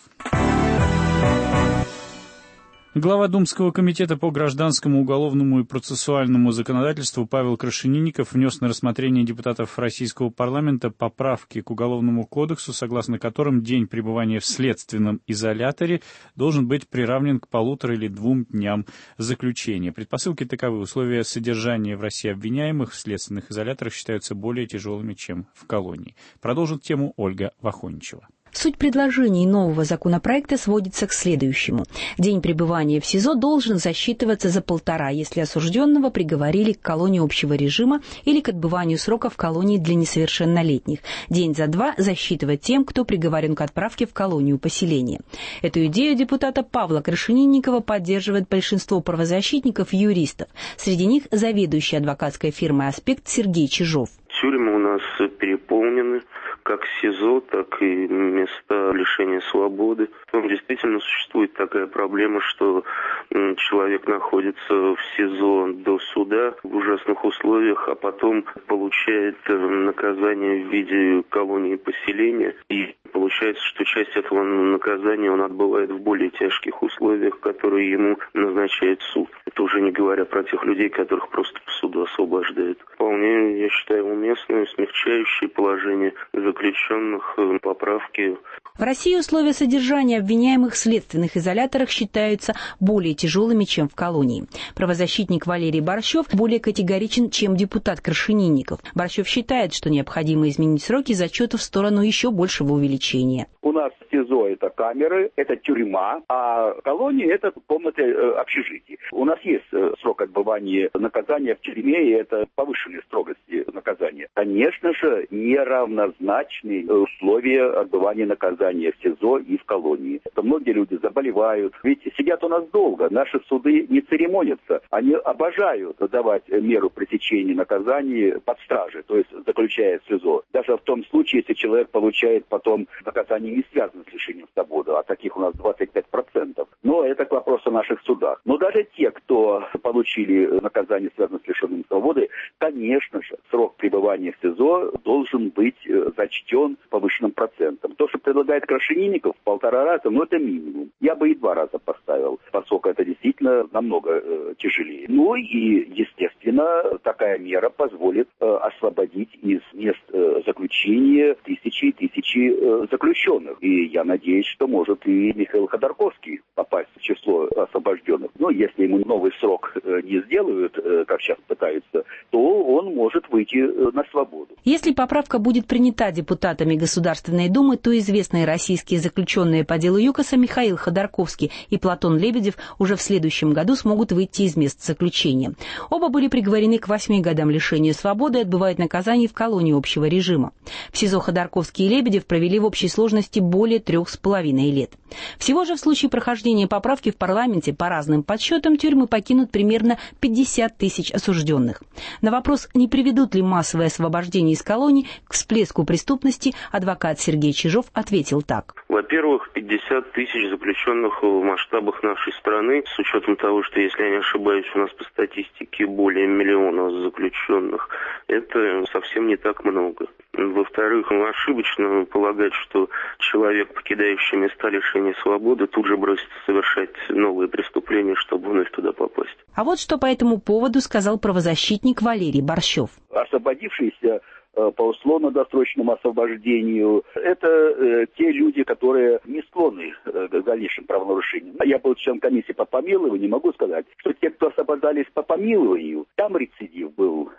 Глава Думского комитета по гражданскому, уголовному и процессуальному законодательству Павел Крашенинников внес на рассмотрение депутатов Российского парламента поправки к Уголовному кодексу, согласно которым день пребывания в следственном изоляторе должен быть приравнен к 1,5 или 2 дням заключения. Предпосылки таковы: условия содержания в России обвиняемых в следственных изоляторах считаются более тяжелыми, чем в колонии. Продолжит тему Ольга Вахоничева. Суть предложений нового законопроекта сводится к следующему. День пребывания в СИЗО должен засчитываться за 1,5, если осужденного приговорили к колонии общего режима или к отбыванию срока в колонии для несовершеннолетних. День за 2 засчитывать тем, кто приговорен к отправке в колонию поселения. Эту идею депутата Павла Крашенинникова поддерживает большинство правозащитников и юристов. Среди них заведующий адвокатской фирмой «Аспект» Сергей Чижов. Тюрьмы у нас переполнены, как СИЗО, так и места лишения свободы. Действительно существует такая проблема, что человек находится в СИЗО до суда в ужасных условиях, а потом получает наказание в виде колонии поселения. И получается, что часть этого наказания он отбывает в более тяжких условиях, которые ему назначает суд. Это уже не говоря про тех людей, которых просто по суду освобождают. Вполне, я считаю, уместное, смягчающее положение заключенных, поправки. В России условия содержания обвиняемых в следственных изоляторах считаются более тяжелыми, чем в колонии. Правозащитник Валерий Борщев более категоричен, чем депутат Крашенинников. Борщев считает, что необходимо изменить сроки зачета в сторону еще большего увеличения. У нас СИЗО – это камеры, это тюрьма, а колония – это комнаты общежитий. У нас есть срок отбывания наказания в тюрьме, и это повышенные строгости наказания. Конечно же, неравнозначные условия отбывания наказания в СИЗО и в колонии. Это многие люди заболевают. Ведь сидят у нас долго. Наши суды не церемонятся. Они обожают давать меру пресечения наказания под стражей, то есть заключая в СИЗО. Даже в том случае, если человек получает потом наказание, не связано с лишением свободы, а таких у нас 25%. Но это к вопросу о наших судах. Но даже те, кто получили наказание, связанное с лишением свободы, конечно же, срок пребывания в СИЗО должен должен быть зачтен повышенным процентом. То, что предлагает Крашенинников, в 1,5 раза, это минимум. Я бы и 2 раза поставил, поскольку это действительно намного тяжелее. Ну и, естественно, такая мера позволит освободить из мест заключения тысячи и тысячи заключенных. И я надеюсь, что может и Михаил Ходорковский попасть в число освобожденных. Но если ему новый срок не сделают, как сейчас пытаются, то он может выйти на свободу. Если поправка будет принята депутатами Государственной Думы, то известные российские заключенные по делу ЮКОСа Михаил Ходорковский и Платон Лебедев уже в следующем году смогут выйти из мест заключения. Оба были приговорены к 8 годам лишения свободы и отбывают наказание в колонии общего режима. В СИЗО Ходорковский и Лебедев провели в общей сложности более 3,5 лет. Всего же в случае прохождения поправки в парламенте, по разным подсчетам, тюрьмы покинут примерно 50 тысяч осужденных. На вопрос, не приведут ли массовое освобождение из колоний к всплеску преступности, адвокат Сергей Чижов ответил так. Во-первых, 50 тысяч заключенных в масштабах нашей страны, с учетом того, что, если я не ошибаюсь, у нас по статистике более 1 миллиона заключенных, это совсем не так много. Во-вторых, ошибочно полагать, что человек, покидающий места лишения свободы, тут же бросится совершать новые преступления, чтобы вновь туда попасть. А вот что по этому поводу сказал правозащитник Валерий Борщев. Освободившиеся по условно-досрочному освобождению, это те люди, которые не склонны к дальнейшим правонарушениям. Я был член комиссии по помилованию, могу сказать, что те, кто освобождались по помилованию, там рецидив был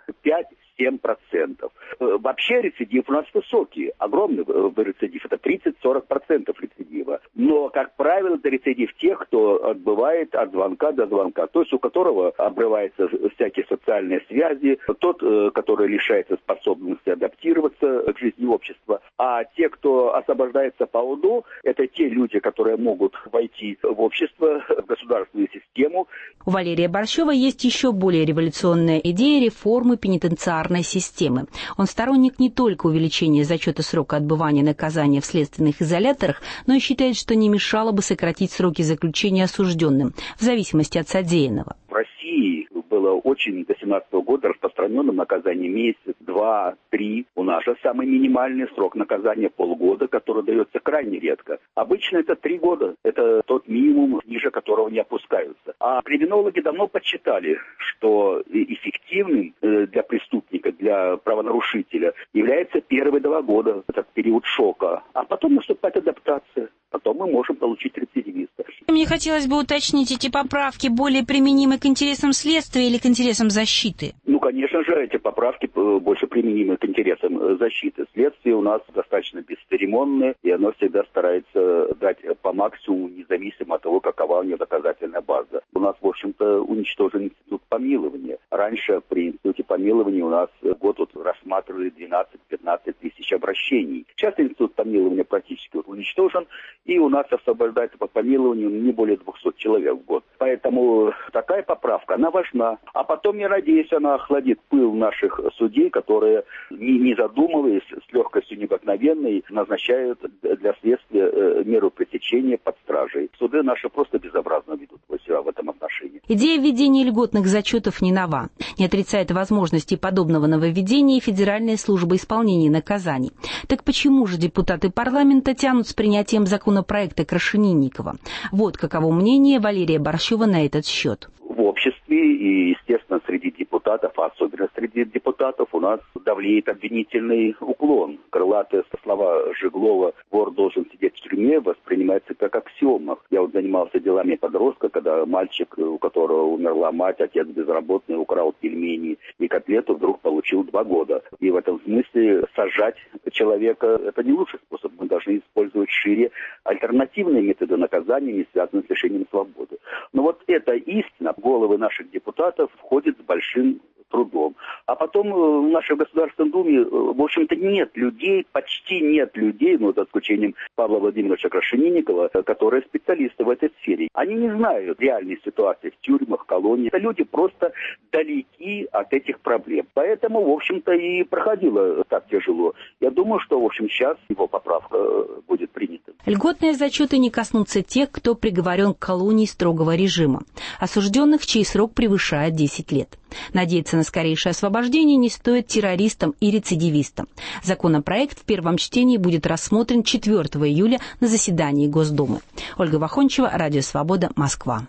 5-7%. Вообще рецидив у нас высокий, огромный рецидив, это 30-40% рецидива. Но, как правило, это рецидив тех, кто отбывает от звонка до звонка, то есть у которого обрываются всякие социальные связи, тот, который лишается способности адаптироваться к жизни общества. А те, кто освобождается по УДО, это те люди, которые могут войти в общество, в государственную систему. У Валерия Борщева есть еще более революционная идея реформы пенитенциарной системы. Он сторонник не только увеличения зачета срока отбывания наказания в следственных изоляторах, но и считает, что не мешало бы сократить сроки заключения осужденным, в зависимости от содеянного. В России было очень до 2017 года распространенным наказание месяц, 2, 3. У нас же самый минимальный срок наказания полгода, который дается крайне редко. Обычно это 3 года. Это тот минимум, ниже которого не опускаются. А криминологи давно подсчитали, что эффективным для преступника, для правонарушителя является первые 2 года. Это период шока. А потом наступает адаптация. Потом мы можем получить рецидивиста. Мне хотелось бы уточнить, эти поправки более применимы к интересам следствия или к интересам защиты? Конечно же, эти поправки больше применимы к интересам защиты. Следствие у нас достаточно бесцеремонное, и оно всегда старается дать по максимуму, независимо от того, какова у него доказательная база. У нас, в общем-то, уничтожен институт помилования. Раньше при институте помилования у нас в год рассматривали 12-15 тысяч обращений. Сейчас институт помилования практически уничтожен, и у нас освобождается по помилованию не более 200 человек в год. Поэтому такая поправка, она важна. А потом, я надеюсь, она охладит пыл наших судей, которые, не задумываясь, с легкостью необыкновенной, назначают для следствия меру пресечения под стражей. Суды наши просто безобразно ведут себя в этом отношении. Идея введения льготных зачетов не нова. Не отрицает возможности подобного нововведения и Федеральная служба исполнения наказаний. Так почему же депутаты парламента тянут с принятием законопроекта Крашенинникова? Вот каково мнение Валерия Борщева на этот счет. В обществе и, естественно, среди депутатов, а особенно среди депутатов, у нас давлеет обвинительный уклон. Крылатые слова Жеглова «вор должен сидеть в тюрьме» воспринимаются как аксиома. Я занимался делами подростка, когда мальчик, у которого умерла мать, отец безработный, украл пельмени и котлету, вдруг получил 2 года. И в этом смысле сажать человека – это не лучший способ. Мы должны использовать шире альтернативные методы наказания, не связанные с лишением свободы. Но вот эта истина в головы наших депутатов входит с большим трудом. А потом в нашей Государственной Думе, в общем-то, нет людей, почти нет людей, за исключением Павла Владимировича Крашенинникова, которые специалисты в этой сфере. Они не знают реальной ситуации в тюрьмах, колониях. Это люди просто далеки уйти от этих проблем. Поэтому, в общем-то, и проходило так тяжело. Я думаю, что, в общем, сейчас его поправка будет принята. Льготные зачеты не коснутся тех, кто приговорен к колонии строгого режима, осужденных, чей срок превышает 10 лет. Надеяться на скорейшее освобождение не стоит террористам и рецидивистам. Законопроект в первом чтении будет рассмотрен 4 июля на заседании Госдумы. Ольга Вахончева, Радио Свобода, Москва.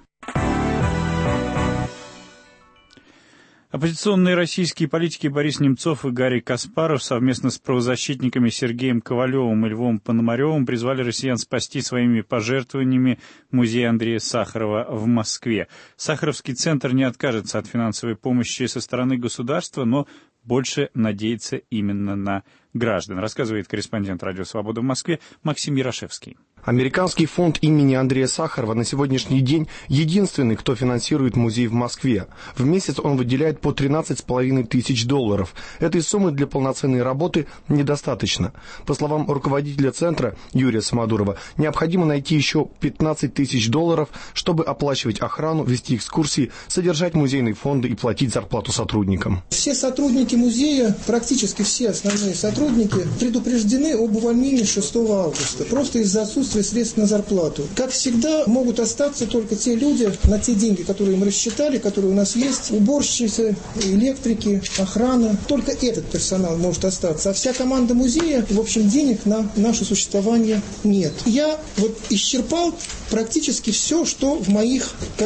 Оппозиционные российские политики Борис Немцов и Гарри Каспаров совместно с правозащитниками Сергеем Ковалевым и Львом Пономаревым призвали россиян спасти своими пожертвованиями музей Андрея Сахарова в Москве. Сахаровский центр не откажется от финансовой помощи со стороны государства, но больше надеется именно на граждан, рассказывает корреспондент Радио Свобода в Москве Максим Ярошевский. Американский фонд имени Андрея Сахарова на сегодняшний день единственный, кто финансирует музей в Москве. В месяц он выделяет по $13,5 тысяч. Этой суммы для полноценной работы недостаточно. По словам руководителя центра Юрия Самодурова, необходимо найти еще $15 тысяч, чтобы оплачивать охрану, вести экскурсии, содержать музейные фонды и платить зарплату сотрудникам. Все сотрудники музея, практически все основные сотрудники, предупреждены об увольнении 6 августа. Просто из-за отсутствия средств на зарплату. Как всегда, могут остаться только те люди, на те деньги, которые им рассчитали, которые у нас есть, уборщицы, электрики, охрана. Только этот персонал может остаться. А вся команда музея, в общем, денег на наше существование нет. Я исчерпал практически все, что в моих,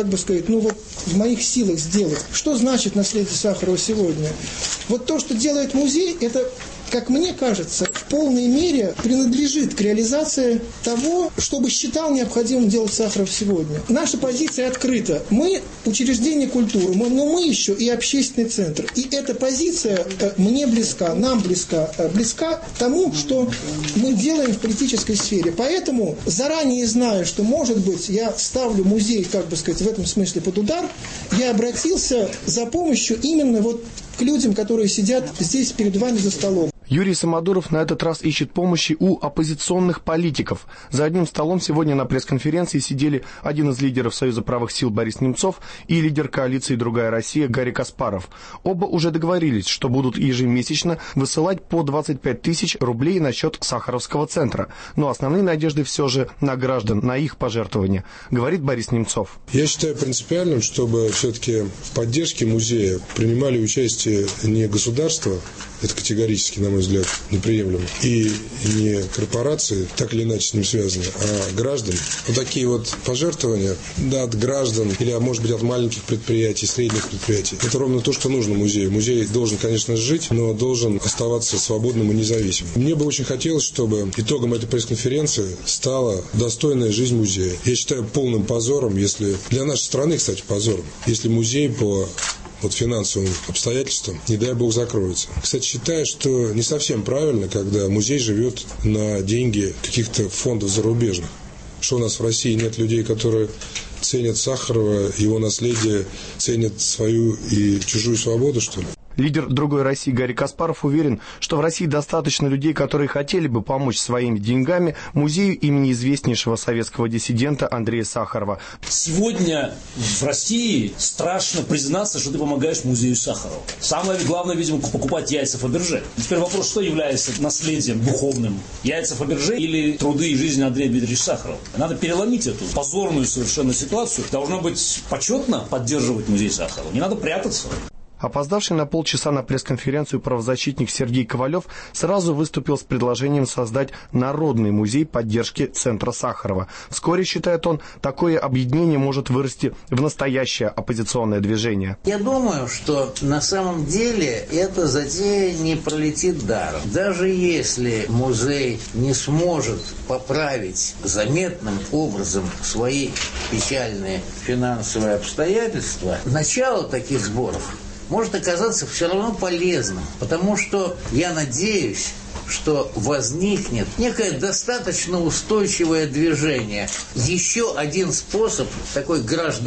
в моих силах сделать. Что значит наследие Сахарова сегодня? То, что делает музей, это, как мне кажется, в полной мере принадлежит к реализации того, что бы считал необходимым делать Сахаров сегодня. Наша позиция открыта. Мы учреждение культуры, но мы еще и общественный центр. И эта позиция мне близка, нам близка тому, что мы делаем в политической сфере. Поэтому, заранее зная, что, может быть, я ставлю музей, в этом смысле под удар, я обратился за помощью именно к людям, которые сидят здесь перед вами за столом. Юрий Самодуров на этот раз ищет помощи у оппозиционных политиков. За одним столом сегодня на пресс-конференции сидели один из лидеров Союза правых сил Борис Немцов и лидер коалиции «Другая Россия» Гарри Каспаров. Оба уже договорились, что будут ежемесячно высылать по 25 тысяч рублей на счет Сахаровского центра. Но основные надежды все же на граждан, на их пожертвования, говорит Борис Немцов. Я считаю принципиальным, чтобы все-таки в поддержке музея принимали участие не государство, это категорически, на мой взгляд, неприемлемо, и не корпорации, так или иначе с ним связаны, а граждане. Такие пожертвования от граждан или, может быть, от маленьких предприятий, средних предприятий, это ровно то, что нужно музею. Музей должен, конечно, жить, но должен оставаться свободным и независимым. Мне бы очень хотелось, чтобы итогом этой пресс-конференции стала достойная жизнь музея. Я считаю полным позором, если для нашей страны, кстати, позором, если музей по финансовым обстоятельствам, не дай бог, закроется. Кстати, считаю, что не совсем правильно, когда музей живет на деньги каких-то фондов зарубежных. Что у нас в России нет людей, которые ценят Сахарова, его наследие, ценят свою и чужую свободу, что ли? Лидер «Другой России» Гарри Каспаров уверен, что в России достаточно людей, которые хотели бы помочь своими деньгами музею имени известнейшего советского диссидента Андрея Сахарова. Сегодня в России страшно признаться, что ты помогаешь музею Сахарова. Самое главное, видимо, покупать яйца Фаберже. Теперь вопрос, что является наследием духовным? Яйца Фаберже или труды и жизнь Андрея Дмитриевича Сахарова? Надо переломить эту позорную совершенно ситуацию. Должно быть почетно поддерживать музей Сахарова. Не надо прятаться. Опоздавший на полчаса на пресс-конференцию правозащитник Сергей Ковалев сразу выступил с предложением создать Народный музей поддержки Центра Сахарова. Вскоре, считает он, такое объединение может вырасти в настоящее оппозиционное движение. Я думаю, что на самом деле эта затея не пролетит даром. Даже если музей не сможет поправить заметным образом свои печальные финансовые обстоятельства, начало таких сборов может оказаться все равно полезным, потому что я надеюсь, что возникнет некое достаточно устойчивое движение. Еще один способ такой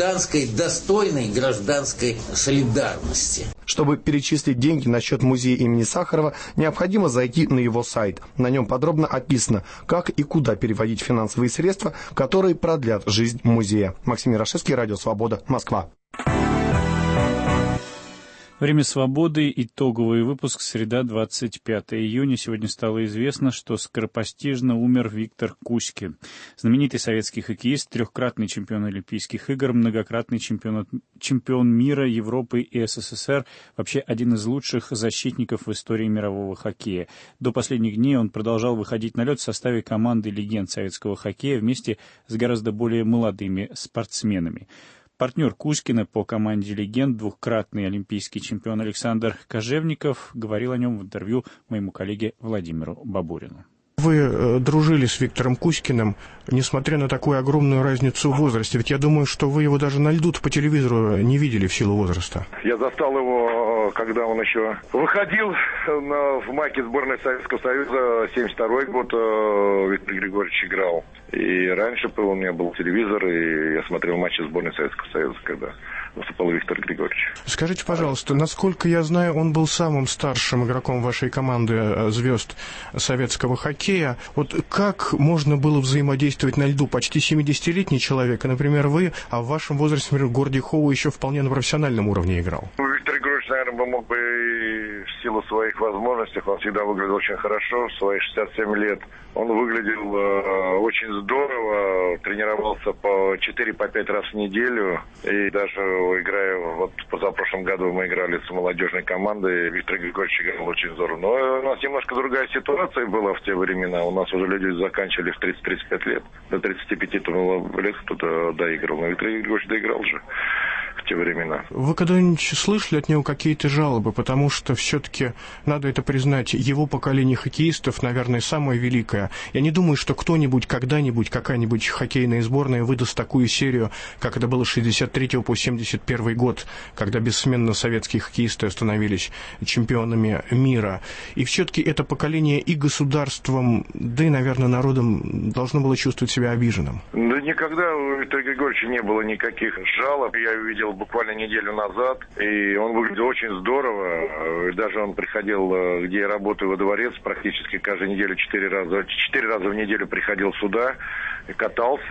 достойной гражданской солидарности. Чтобы перечислить деньги на счет музея имени Сахарова, необходимо зайти на его сайт. На нем подробно описано, как и куда переводить финансовые средства, которые продлят жизнь музея. Максим Ярошевский, Радио Свобода, Москва. Время свободы. Итоговый выпуск. Среда, 25 июня. Сегодня стало известно, что скоропостижно умер Виктор Кузькин. Знаменитый советский хоккеист, трехкратный чемпион Олимпийских игр, многократный чемпион мира, Европы и СССР. Вообще один из лучших защитников в истории мирового хоккея. До последних дней он продолжал выходить на лед в составе команды легенд советского хоккея вместе с гораздо более молодыми спортсменами. Партнер Кузькина по команде легенд, двукратный олимпийский чемпион Александр Кожевников, говорил о нем в интервью моему коллеге Владимиру Бабурину. Вы дружили с Виктором Кузькиным, несмотря на такую огромную разницу в возрасте. Ведь я думаю, что вы его даже на льду по телевизору не видели в силу возраста. Я застал его, когда он еще выходил в майке сборной Советского Союза, 72-й год Виктор Григорьевич играл. И раньше у меня был телевизор, и я смотрел матчи сборной Советского Союза, когда выступал Виктор Григорьевич. Скажите, пожалуйста, насколько я знаю, он был самым старшим игроком вашей команды звезд советского хоккея. Вот как можно было взаимодействовать на льду? Почти 70-летний человек, например, вы, а в вашем возрасте, например, Гордий Хоу еще вполне на профессиональном уровне играл. Виктор Григорьевич, наверное, мог бы и в силу своих возможностей, он всегда выглядел очень хорошо, в свои 67 лет. Он выглядел очень здорово, тренировался по 4-5 раз в неделю. И даже играя, вот позапрошлом году мы играли с молодежной командой, Виктор Григорьевич играл очень здорово. Но у нас немножко другая ситуация была в те времена. У нас уже люди заканчивали в 30-35 лет. До 35 лет кто-то доиграл. Но Виктор Григорьевич доиграл же в те времена. Вы когда-нибудь слышали от него какие-то жалобы? Потому что все-таки, надо это признать, его поколение хоккеистов, наверное, самое великое. Я не думаю, что кто-нибудь, когда-нибудь, какая-нибудь хоккейная сборная выдаст такую серию, как это было с 63 по 71 год, когда бессменно советские хоккеисты становились чемпионами мира. И все-таки это поколение и государством, да и, наверное, народом должно было чувствовать себя обиженным. Да никогда у Виктора Григорьевича не было никаких жалоб. Я видел буквально неделю назад, и он выглядел очень здорово. Даже он приходил, где я работаю, во дворец, практически каждую неделю 4 раза в неделю приходил сюда, катался,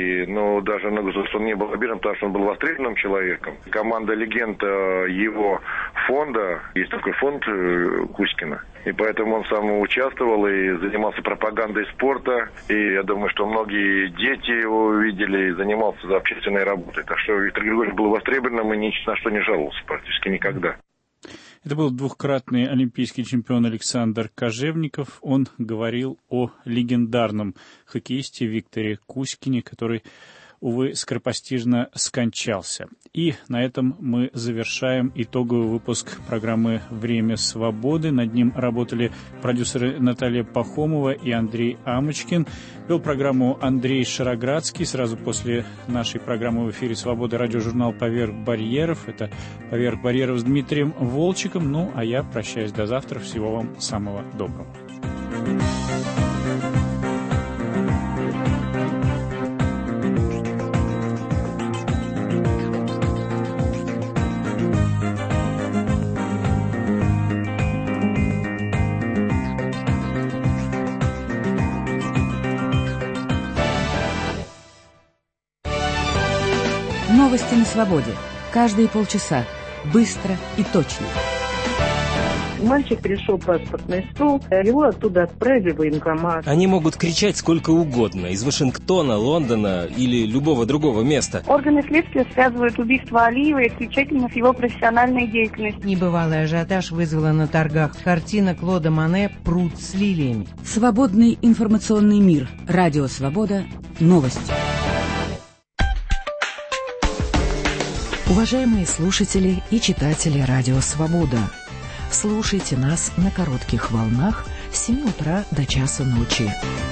но даже на государство он не был обижен, потому что он был востребованным человеком. Команда легенд его фонда, есть такой фонд Кузькина, и поэтому он сам участвовал и занимался пропагандой спорта, и я думаю, что многие дети его увидели и занимался общественной работой. Так что Виктор Григорьевич был востребованным и ни на что не жаловался практически никогда. Это был двукратный олимпийский чемпион Александр Кожевников. Он говорил о легендарном хоккеисте Викторе Кузькине, который, увы, скоропостижно скончался. И на этом мы завершаем итоговый выпуск программы «Время свободы». Над ним работали продюсеры Наталья Пахомова и Андрей Амочкин. Вел программу Андрей Шароградский. Сразу после нашей программы в эфире «Свобода» радиожурнал «Поверх барьеров». Это «Поверх барьеров» с Дмитрием Волчиком. Ну, а я прощаюсь до завтра. Всего вам самого доброго. Новости на свободе. Каждые полчаса. Быстро и точно. Мальчик пришел в паспортный стол, его оттуда отправили в военкомат. Они могут кричать сколько угодно, из Вашингтона, Лондона или любого другого места. Органы следствия связывают убийство Алиева исключительно с его профессиональной деятельностью. Небывалый ажиотаж вызвала на торгах картина Клода Мане «Пруд с лилиями». Свободный информационный мир. Радио «Свобода». Новости. Уважаемые слушатели и читатели Радио «Свобода», слушайте нас на коротких волнах с 7 утра до часа ночи.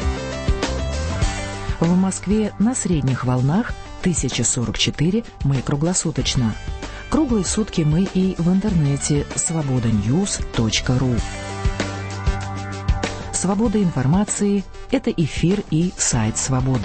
В Москве на средних волнах 1044 мы круглосуточно. Круглые сутки мы и в интернете svobodanews.ru. Свобода информации – это эфир и сайт «Свобода».